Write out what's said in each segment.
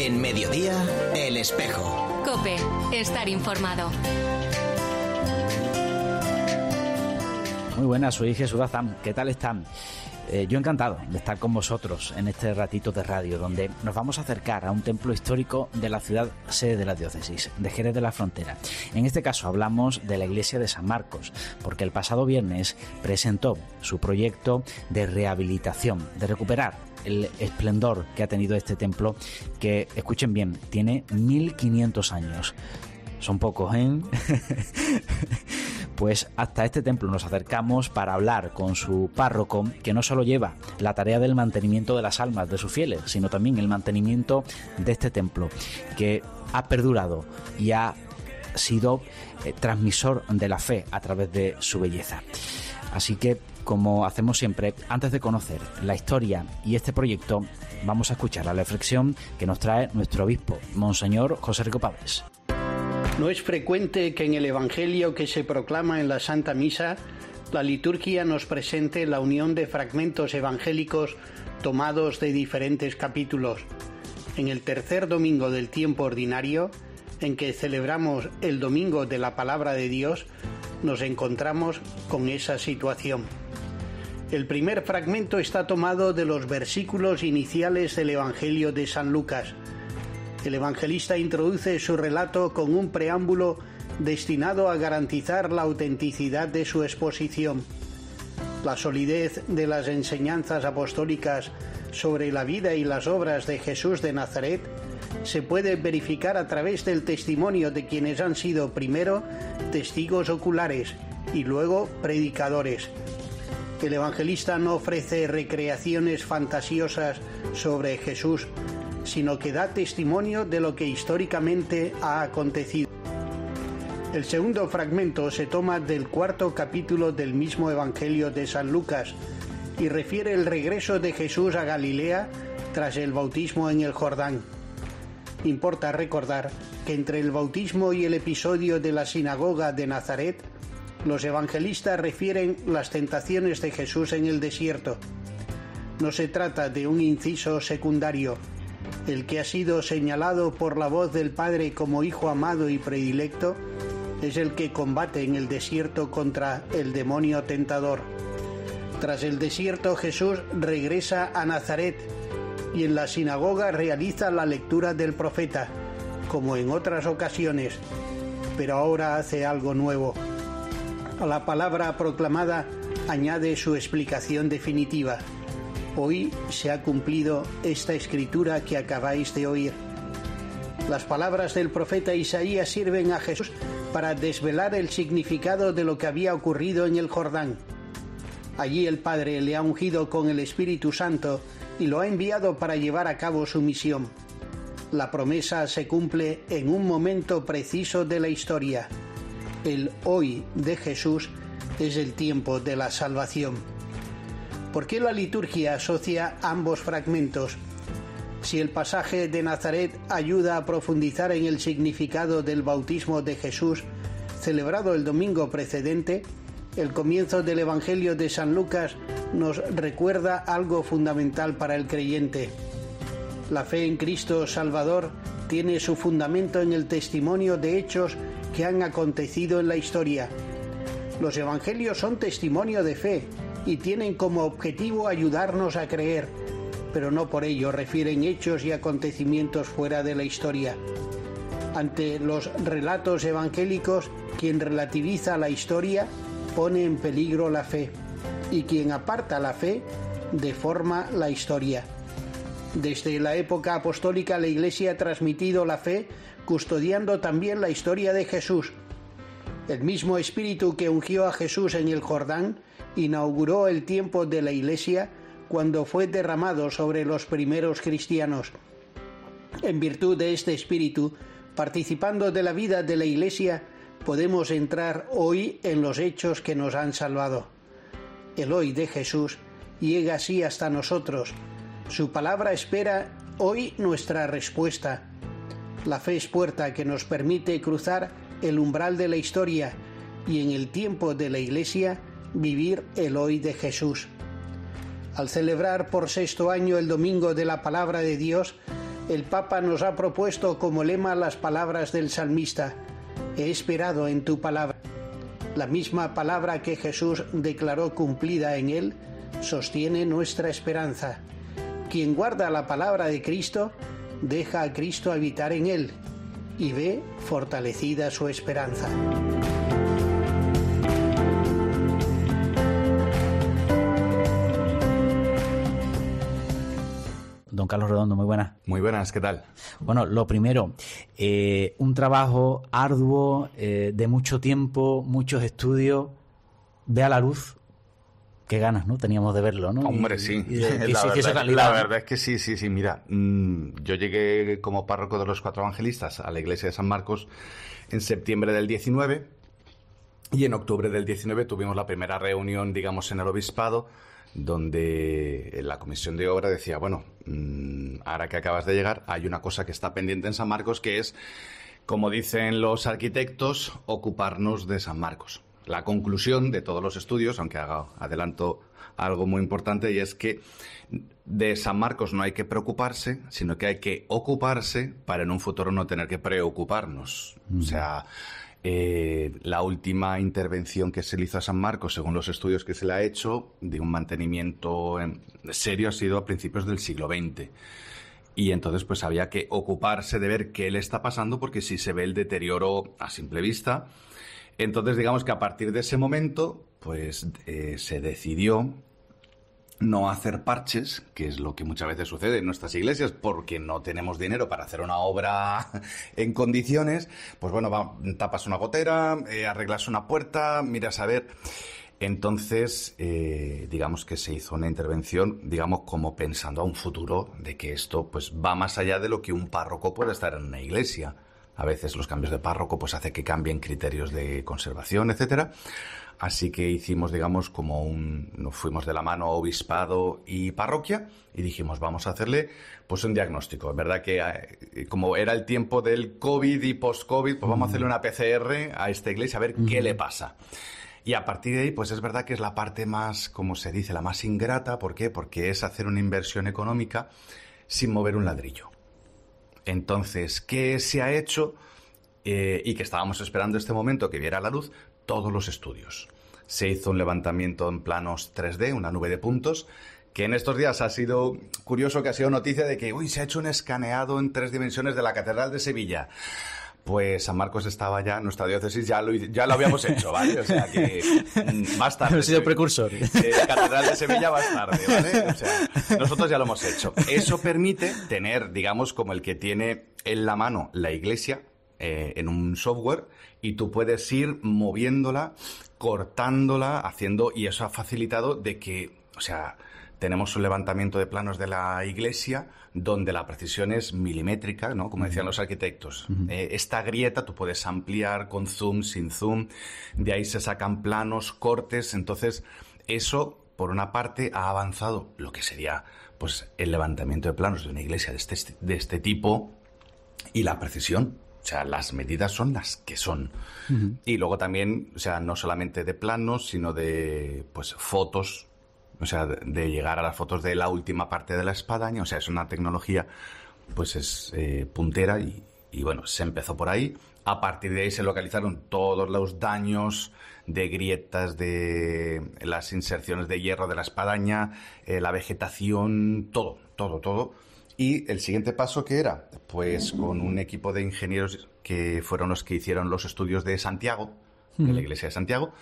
En Mediodía, El Espejo. COPE, estar informado. Muy buenas, soy Jesús Bazán. ¿Qué tal están? Yo encantado de estar con vosotros en este ratito de radio, donde nos vamos a acercar a un templo histórico de la ciudad sede de la diócesis, de Jerez de la Frontera. En este caso hablamos de la iglesia de San Marcos, porque el pasado viernes presentó su proyecto de rehabilitación, de recuperar el esplendor que ha tenido este templo, que, escuchen bien, tiene 1500 años. Son pocos, ¿eh? Pues hasta este templo nos acercamos para hablar con su párroco, que no solo lleva la tarea del mantenimiento de las almas de sus fieles, sino también el mantenimiento de este templo, que ha perdurado y ha sido transmisor de la fe a través de su belleza. Así que, como hacemos siempre, antes de conocer la historia y este proyecto, vamos a escuchar la reflexión que nos trae nuestro obispo, Monseñor José Rico Pavés. No es frecuente que en el Evangelio que se proclama en la Santa Misa, la liturgia nos presente la unión de fragmentos evangélicos tomados de diferentes capítulos. En el tercer domingo del tiempo ordinario, en que celebramos el Domingo de la Palabra de Dios, nos encontramos con esa situación. El primer fragmento está tomado de los versículos iniciales del Evangelio de San Lucas. El evangelista introduce su relato con un preámbulo destinado a garantizar la autenticidad de su exposición. La solidez de las enseñanzas apostólicas sobre la vida y las obras de Jesús de Nazaret se puede verificar a través del testimonio de quienes han sido primero testigos oculares y luego predicadores. El evangelista no ofrece recreaciones fantasiosas sobre Jesús, sino que da testimonio de lo que históricamente ha acontecido. El segundo fragmento se toma del cuarto capítulo del mismo Evangelio de San Lucas y refiere el regreso de Jesús a Galilea tras el bautismo en el Jordán. Importa recordar que entre el bautismo y el episodio de la sinagoga de Nazaret, los evangelistas refieren las tentaciones de Jesús en el desierto. No se trata de un inciso secundario. El que ha sido señalado por la voz del Padre como hijo amado y predilecto es el que combate en el desierto contra el demonio tentador. Tras el desierto, Jesús regresa a Nazaret y en la sinagoga realiza la lectura del profeta, como en otras ocasiones, pero ahora hace algo nuevo. A la palabra proclamada añade su explicación definitiva. Hoy se ha cumplido esta escritura que acabáis de oír. Las palabras del profeta Isaías sirven a Jesús para desvelar el significado de lo que había ocurrido en el Jordán. Allí el Padre le ha ungido con el Espíritu Santo y lo ha enviado para llevar a cabo su misión. La promesa se cumple en un momento preciso de la historia. El hoy de Jesús es el tiempo de la salvación. ¿Por qué la liturgia asocia ambos fragmentos? Si el pasaje de Nazaret ayuda a profundizar en el significado del bautismo de Jesús, celebrado el domingo precedente, el comienzo del Evangelio de San Lucas nos recuerda algo fundamental para el creyente. La fe en Cristo Salvador tiene su fundamento en el testimonio de hechos que han acontecido en la historia. Los evangelios son testimonio de fe y tienen como objetivo ayudarnos a creer, pero no por ello refieren hechos y acontecimientos fuera de la historia. Ante los relatos evangélicos, quien relativiza la historia pone en peligro la fe, y quien aparta la fe deforma la historia. Desde la época apostólica la Iglesia ha transmitido la fe, custodiando también la historia de Jesús. El mismo Espíritu que ungió a Jesús en el Jordán inauguró el tiempo de la Iglesia cuando fue derramado sobre los primeros cristianos. En virtud de este Espíritu, participando de la vida de la Iglesia, podemos entrar hoy en los hechos que nos han salvado. El hoy de Jesús llega así hasta nosotros. Su palabra espera hoy nuestra respuesta. La fe es puerta que nos permite cruzar el umbral de la historia y en el tiempo de la Iglesia vivir el hoy de Jesús. Al celebrar por sexto año el Domingo de la Palabra de Dios, El Papa nos ha propuesto como lema las palabras del salmista: he esperado en tu palabra. La misma palabra que Jesús declaró cumplida en él sostiene nuestra esperanza. Quien guarda la palabra de Cristo deja a Cristo habitar en él y ve fortalecida su esperanza. Don Carlos Redondo, muy buenas. Muy buenas, ¿qué tal? Bueno, lo primero, un trabajo arduo, de mucho tiempo, muchos estudios, ve a la luz. Qué ganas, ¿no? Teníamos de verlo, ¿no? Hombre, sí. La verdad es que sí. Mira, yo llegué como párroco de los Cuatro Evangelistas a la iglesia de San Marcos en septiembre del 19 y en octubre del 19 tuvimos la primera reunión, digamos, en el obispado, donde la comisión de obra decía, bueno, ahora que acabas de llegar, hay una cosa que está pendiente en San Marcos, que es, como dicen los arquitectos, ocuparnos de San Marcos. La conclusión de todos los estudios, aunque adelanto algo muy importante, y es que de San Marcos no hay que preocuparse, sino que hay que ocuparse para en un futuro no tener que preocuparnos. O sea, la última intervención que se le hizo a San Marcos, según los estudios que se le ha hecho, de un mantenimiento serio, ha sido a principios del siglo XX. Y entonces pues había que ocuparse de ver qué le está pasando, porque si se ve el deterioro a simple vista. Entonces, digamos que a partir de ese momento, pues se decidió no hacer parches, que es lo que muchas veces sucede en nuestras iglesias, porque no tenemos dinero para hacer una obra en condiciones. Pues bueno, tapas una gotera, arreglas una puerta, miras a ver. Entonces, digamos que se hizo una intervención, digamos, como pensando a un futuro de que esto pues va más allá de lo que un párroco puede estar en una iglesia. A veces los cambios de párroco pues hace que cambien criterios de conservación, etcétera. Así que hicimos, digamos, nos fuimos de la mano obispado y parroquia y dijimos, vamos a hacerle pues un diagnóstico. Es verdad que como era el tiempo del COVID y post-COVID, pues vamos a hacerle una PCR a esta iglesia a ver qué le pasa. Y a partir de ahí, pues es verdad que es la parte más, como se dice, la más ingrata. ¿Por qué? Porque es hacer una inversión económica sin mover un ladrillo. Entonces, ¿qué se ha hecho? Y que estábamos esperando este momento que viera la luz, todos los estudios. Se hizo un levantamiento en planos 3D, una nube de puntos, que en estos días ha sido curioso, que ha sido noticia de que se ha hecho un escaneado en 3 dimensiones de la Catedral de Sevilla. Pues San Marcos estaba ya, nuestra diócesis ya lo habíamos hecho, ¿vale? O sea que más tarde. Hemos sido precursor. Catedral de Sevilla más tarde, ¿vale? O sea, nosotros ya lo hemos hecho. Eso permite tener, digamos, como el que tiene en la mano la iglesia en un software, y tú puedes ir moviéndola, cortándola, haciendo, y eso ha facilitado de que, o sea, tenemos un levantamiento de planos de la iglesia donde la precisión es milimétrica, ¿no? Como decían los arquitectos. Esta grieta tú puedes ampliar con zoom, sin zoom. De ahí se sacan planos, cortes. Entonces, eso, por una parte, ha avanzado lo que sería pues el levantamiento de planos de una iglesia de este tipo, y la precisión. O sea, las medidas son las que son. Y luego también, o sea, no solamente de planos, sino de pues fotos. O sea, de llegar a las fotos de la última parte de la espadaña. O sea, es una tecnología, pues es puntera y bueno, se empezó por ahí. A partir de ahí se localizaron todos los daños de grietas, de las inserciones de hierro de la espadaña, la vegetación, todo. Y el siguiente paso, ¿qué era? Pues con un equipo de ingenieros que fueron los que hicieron los estudios de Santiago, de la iglesia de Santiago,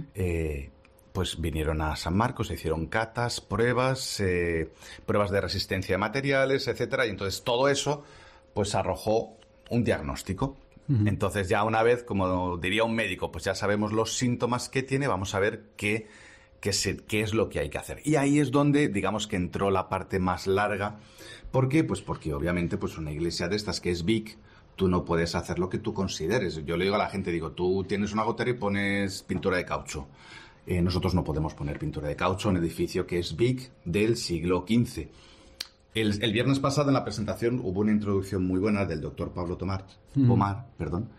pues vinieron a San Marcos, hicieron catas, pruebas de resistencia de materiales, etcétera, y entonces todo eso pues arrojó un diagnóstico. Entonces ya una vez, como diría un médico, pues ya sabemos los síntomas que tiene, vamos a ver qué es lo que hay que hacer. Y ahí es donde, digamos, que entró la parte más larga. ¿Por qué? Pues porque obviamente pues una iglesia de estas que es big, tú no puedes hacer lo que tú consideres. Yo le digo a la gente, tú tienes una gotera y pones pintura de caucho. Nosotros no podemos poner pintura de caucho en un edificio que es big del siglo XV. El viernes pasado en la presentación hubo una introducción muy buena del doctor Pablo Pomar,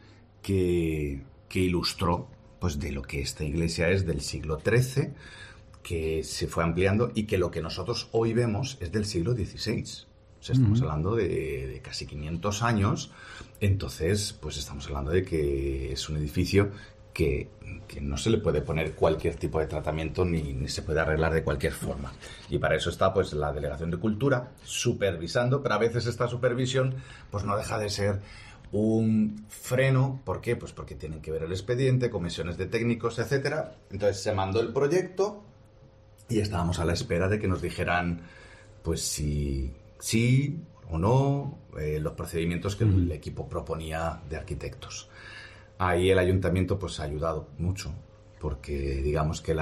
que ilustró pues de lo que esta iglesia es del siglo XIII, que se fue ampliando y que lo que nosotros hoy vemos es del siglo XVI. O sea, estamos hablando de casi 500 años. Entonces, pues estamos hablando de que es un edificio que no se le puede poner cualquier tipo de tratamiento ni se puede arreglar de cualquier forma. Y para eso está pues la Delegación de Cultura supervisando, pero a veces esta supervisión pues no deja de ser un freno. ¿Por qué? Pues porque tienen que ver el expediente, comisiones de técnicos, etcétera. Entonces se mandó el proyecto y estábamos a la espera de que nos dijeran pues si sí o no los procedimientos que el equipo proponía de arquitectos. Ahí el ayuntamiento pues ha ayudado mucho, porque digamos que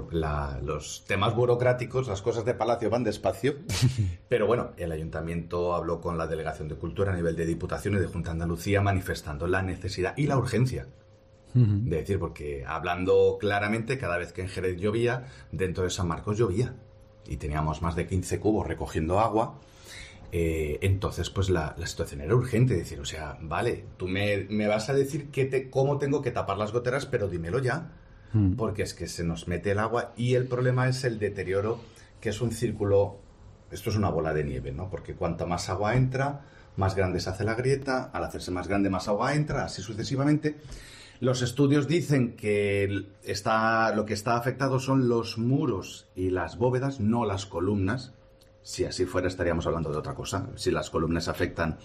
los temas burocráticos, las cosas de palacio van despacio, pero bueno, el ayuntamiento habló con la Delegación de Cultura a nivel de Diputación y de Junta de Andalucía manifestando la necesidad y la urgencia. De decir, porque hablando claramente, cada vez que en Jerez llovía, dentro de San Marcos llovía y teníamos más de 15 cubos recogiendo agua. Entonces, pues la situación era urgente. Decir, o sea, vale, tú me vas a decir cómo tengo que tapar las goteras, pero dímelo ya, porque es que se nos mete el agua y el problema es el deterioro, que es un círculo. Esto es una bola de nieve, ¿no? Porque cuanto más agua entra, más grande se hace la grieta, al hacerse más grande, más agua entra, así sucesivamente. Los estudios dicen que lo que está afectado son los muros y las bóvedas, no las columnas. Si así fuera estaríamos hablando de otra cosa. Si las columnas afectan,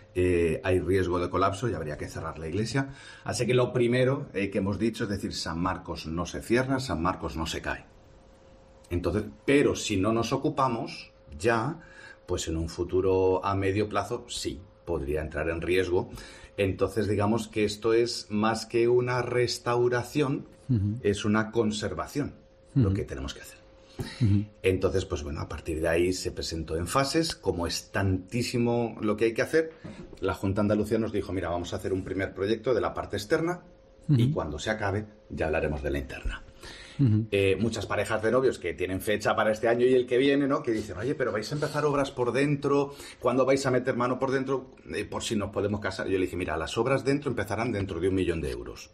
hay riesgo de colapso y habría que cerrar la iglesia. Así que lo primero que hemos dicho es decir, San Marcos no se cierra, San Marcos no se cae. Entonces, pero si no nos ocupamos ya, pues en un futuro a medio plazo sí podría entrar en riesgo. Entonces digamos que esto es más que una restauración, es una conservación lo que tenemos que hacer. Entonces, pues bueno, a partir de ahí se presentó en fases. Como es tantísimo lo que hay que hacer, la Junta de Andalucía nos dijo, mira, vamos a hacer un primer proyecto de la parte externa y cuando se acabe ya hablaremos de la interna. Muchas parejas de novios que tienen fecha para este año y el que viene, ¿no? Que dicen, oye, pero vais a empezar obras por dentro, ¿cuándo vais a meter mano por dentro? Por si nos podemos casar. Yo le dije, mira, las obras dentro empezarán dentro de 1 millón de euros.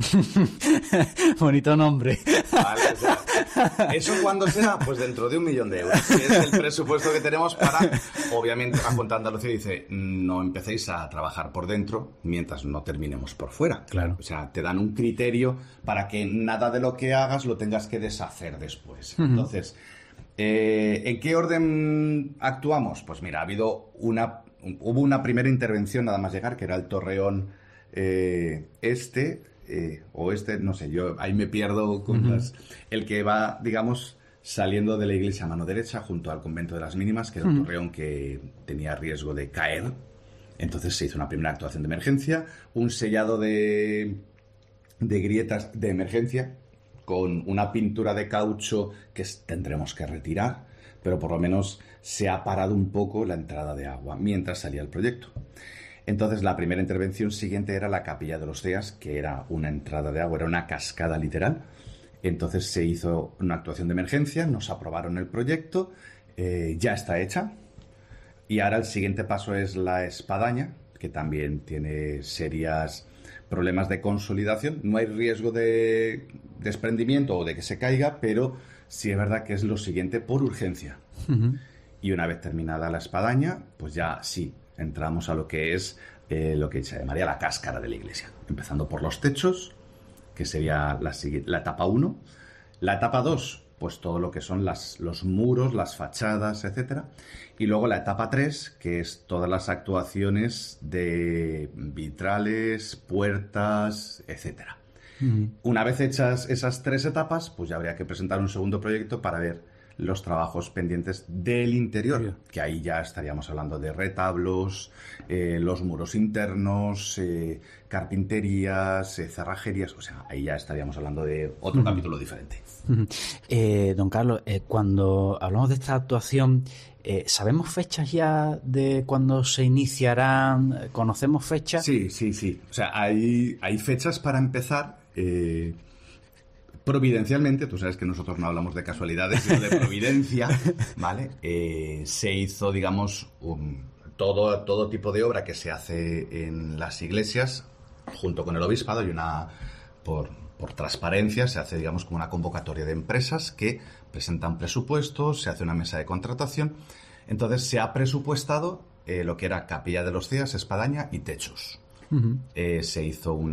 Bonito nombre. Vale, o sea, ¿eso cuándo será? Pues dentro de 1 millón de euros. Es el presupuesto que tenemos para, obviamente, la Junta de Andalucía dice, no empecéis a trabajar por dentro mientras no terminemos por fuera. Claro. O sea, te dan un criterio para que nada de lo que hagas lo tengas que deshacer después. Entonces, ¿en qué orden actuamos? Pues mira, hubo una primera intervención nada más llegar, que era el torreón no sé, yo ahí me pierdo con el que va, digamos, saliendo de la iglesia a mano derecha junto al convento de las Mínimas, que era un torreón que tenía riesgo de caer. Entonces se hizo una primera actuación de emergencia, un sellado de grietas de emergencia con una pintura de caucho que tendremos que retirar, pero por lo menos se ha parado un poco la entrada de agua mientras salía el proyecto. Entonces, la primera intervención siguiente era la Capilla de los Ceas, que era una entrada de agua, era una cascada literal. Entonces se hizo una actuación de emergencia, nos aprobaron el proyecto, ya está hecha. Y ahora el siguiente paso es la espadaña, que también tiene serios problemas de consolidación. No hay riesgo de desprendimiento o de que se caiga, pero sí es verdad que es lo siguiente por urgencia. Y una vez terminada la espadaña, pues ya sí, entramos a lo que es lo que se llamaría la cáscara de la iglesia. Empezando por los techos, que sería la etapa 1. La etapa 2, pues todo lo que son los muros, las fachadas, etcétera. Y luego la etapa 3, que es todas las actuaciones de vitrales, puertas, etcétera. Una vez hechas esas 3 etapas, pues ya habría que presentar un segundo proyecto para ver los trabajos pendientes del interior, que ahí ya estaríamos hablando de retablos, los muros internos, carpinterías, cerrajerías, o sea, ahí ya estaríamos hablando de otro capítulo diferente. Don Carlos, cuando hablamos de esta actuación, ¿sabemos fechas ya de cuándo se iniciarán? ¿Conocemos fechas? Sí. O sea, hay fechas para empezar. Providencialmente, tú sabes que nosotros no hablamos de casualidades, sino de providencia, ¿vale? Se hizo, digamos, todo tipo de obra que se hace en las iglesias, junto con el obispado, y por transparencia, se hace, digamos, como una convocatoria de empresas que presentan presupuestos, se hace una mesa de contratación Entonces se ha presupuestado lo que era Capilla de los Cías, espadaña y techos. Se hizo un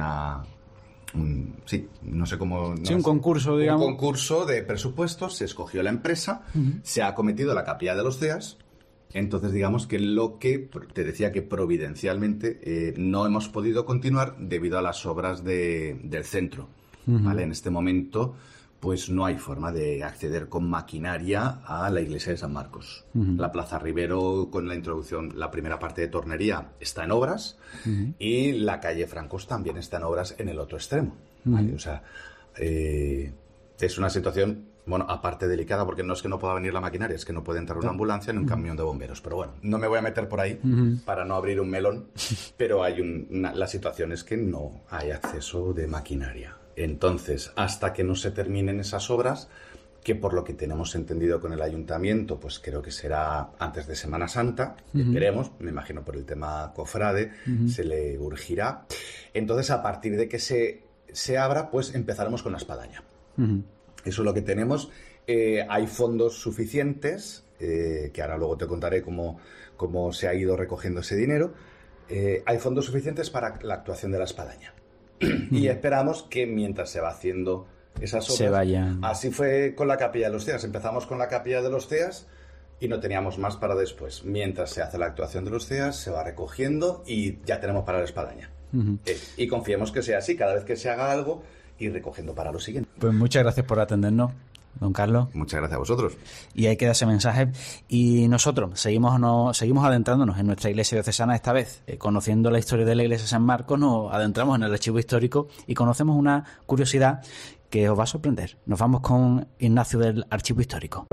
concurso, digamos. Un concurso de presupuestos, se escogió la empresa, se ha acometido la Capilla de los Cías. Entonces, digamos que lo que te decía que providencialmente no hemos podido continuar debido a las obras del centro. ¿Vale? En este momento, pues no hay forma de acceder con maquinaria a la iglesia de San Marcos. La Plaza Rivero, con la introducción, la primera parte de tornería está en obras y la calle Francos también está en obras en el otro extremo. ¿Vale? O sea, es una situación... Bueno, aparte delicada, porque no es que no pueda venir la maquinaria, es que no puede entrar una ambulancia ni un camión de bomberos. Pero bueno, no me voy a meter por ahí para no abrir un melón, pero hay la situación es que no hay acceso de maquinaria. Entonces, hasta que no se terminen esas obras, que por lo que tenemos entendido con el ayuntamiento, pues creo que será antes de Semana Santa, esperemos, me imagino por el tema cofrade, se le urgirá. Entonces, a partir de que se abra, pues empezaremos con la espadaña. Eso es lo que tenemos. Hay fondos suficientes, que ahora luego te contaré cómo se ha ido recogiendo ese dinero. Hay fondos suficientes para la actuación de la espadaña. Y esperamos que mientras se va haciendo esas obras... Se vayan. Así fue con la Capilla de los Cías. Empezamos con la Capilla de los Cías y no teníamos más para después. Mientras se hace la actuación de los Cías, se va recogiendo y ya tenemos para la espadaña. Y confiemos que sea así. Cada vez que se haga algo... y recogiendo para lo siguiente. Pues muchas gracias por atendernos, don Carlos. Muchas gracias a vosotros. Y ahí queda ese mensaje. Y nosotros seguimos adentrándonos en nuestra iglesia diocesana, esta vez conociendo la historia de la iglesia de San Marcos, nos adentramos en el archivo histórico y conocemos una curiosidad que os va a sorprender. Nos vamos con Ignacio del archivo histórico.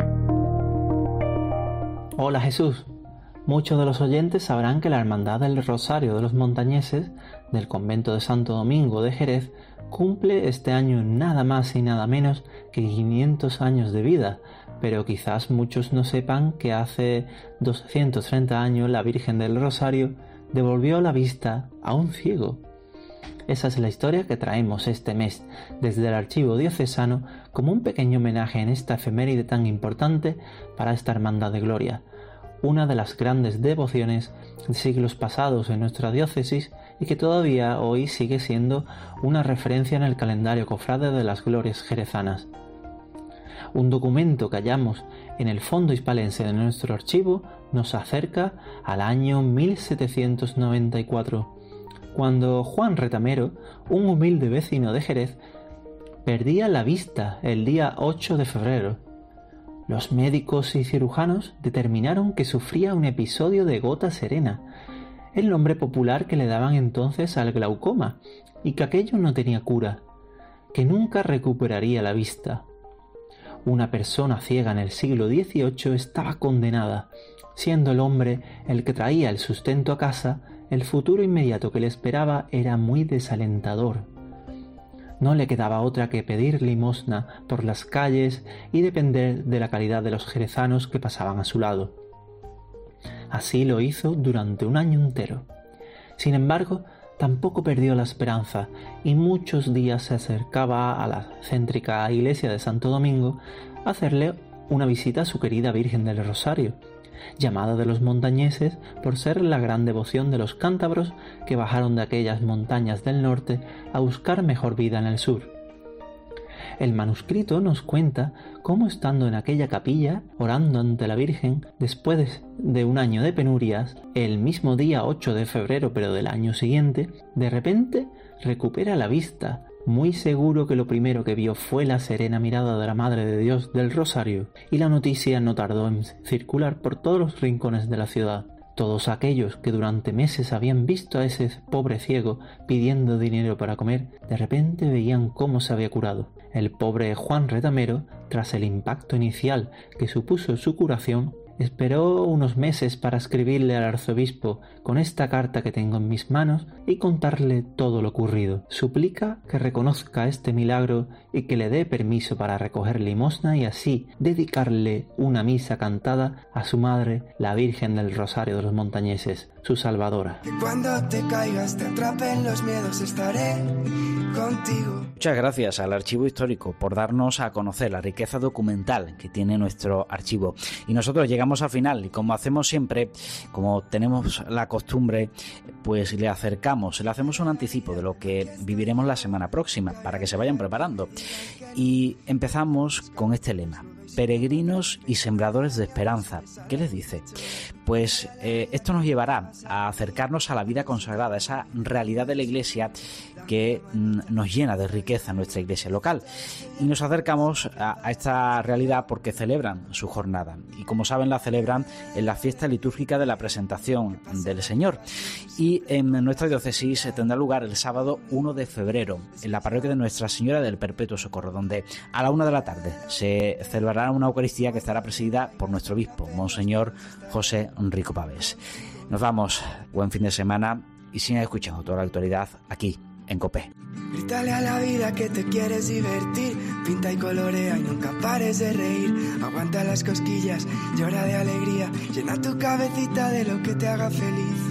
Hola Jesús. Muchos de los oyentes sabrán que la Hermandad del Rosario de los Montañeses del convento de Santo Domingo de Jerez cumple este año nada más y nada menos que 500 años de vida, pero quizás muchos no sepan que hace 230 años la Virgen del Rosario devolvió la vista a un ciego. Esa es la historia que traemos este mes desde el archivo diocesano como un pequeño homenaje en esta efeméride tan importante para esta Hermandad de Gloria, una de las grandes devociones de siglos pasados en nuestra diócesis y que todavía hoy sigue siendo una referencia en el calendario cofrade de las glorias jerezanas. Un documento que hallamos en el fondo hispalense de nuestro archivo nos acerca al año 1794, cuando Juan Retamero, un humilde vecino de Jerez, perdía la vista el día 8 de febrero. Los médicos y cirujanos determinaron que sufría un episodio de gota serena, el nombre popular que le daban entonces al glaucoma, y que aquello no tenía cura, que nunca recuperaría la vista. Una persona ciega en el siglo XVIII estaba condenada. Siendo el hombre el que traía el sustento a casa, el futuro inmediato que le esperaba era muy desalentador. No le quedaba otra que pedir limosna por las calles y depender de la caridad de los jerezanos que pasaban a su lado. Así lo hizo durante un año entero. Sin embargo, tampoco perdió la esperanza y muchos días se acercaba a la céntrica iglesia de Santo Domingo a hacerle una visita a su querida Virgen del Rosario, llamada de los montañeses por ser la gran devoción de los cántabros que bajaron de aquellas montañas del norte a buscar mejor vida en el sur. El manuscrito nos cuenta cómo, estando en aquella capilla, orando ante la Virgen, después de un año de penurias, el mismo día 8 de febrero pero del año siguiente, de repente recupera la vista, muy seguro que lo primero que vio fue la serena mirada de la Madre de Dios del Rosario, y la noticia no tardó en circular por todos los rincones de la ciudad. Todos aquellos que durante meses habían visto a ese pobre ciego pidiendo dinero para comer, de repente veían cómo se había curado. El pobre Juan Retamero, tras el impacto inicial que supuso su curación, esperó unos meses para escribirle al arzobispo con esta carta que tengo en mis manos y contarle todo lo ocurrido. Suplica que reconozca este milagro y que le dé permiso para recoger limosna y así dedicarle una misa cantada a su madre, la Virgen del Rosario de los Montañeses. su salvadora. Que cuando te caigas te atrapen los miedos, estaré contigo. Muchas gracias al Archivo Histórico por darnos a conocer la riqueza documental que tiene nuestro archivo. Y nosotros llegamos al final y como hacemos siempre, como tenemos la costumbre, pues le hacemos un anticipo de lo que viviremos la semana próxima para que se vayan preparando. Y empezamos con este lema: peregrinos y sembradores de esperanza. ¿Qué les dice? Pues esto nos llevará a acercarnos a la vida consagrada, esa realidad de la Iglesia que nos llena de riqueza nuestra Iglesia local. Y nos acercamos a esta realidad porque celebran su jornada. Y como saben, la celebran en la fiesta litúrgica de la presentación del Señor. Y en nuestra diócesis tendrá lugar el sábado 1 de febrero en la parroquia de Nuestra Señora del Perpetuo Socorro, donde a la 1 de la tarde se celebrará una Eucaristía que estará presidida por nuestro obispo, Monseñor José Rico Pavés. Nos vamos, buen fin de semana y sigan escuchando toda la actualidad aquí en COPE. Grítale a la vida que te quieres divertir, pinta y colorea y nunca pares de reír. Aguanta las cosquillas, llora de alegría, llena tu cabecita de lo que te haga feliz.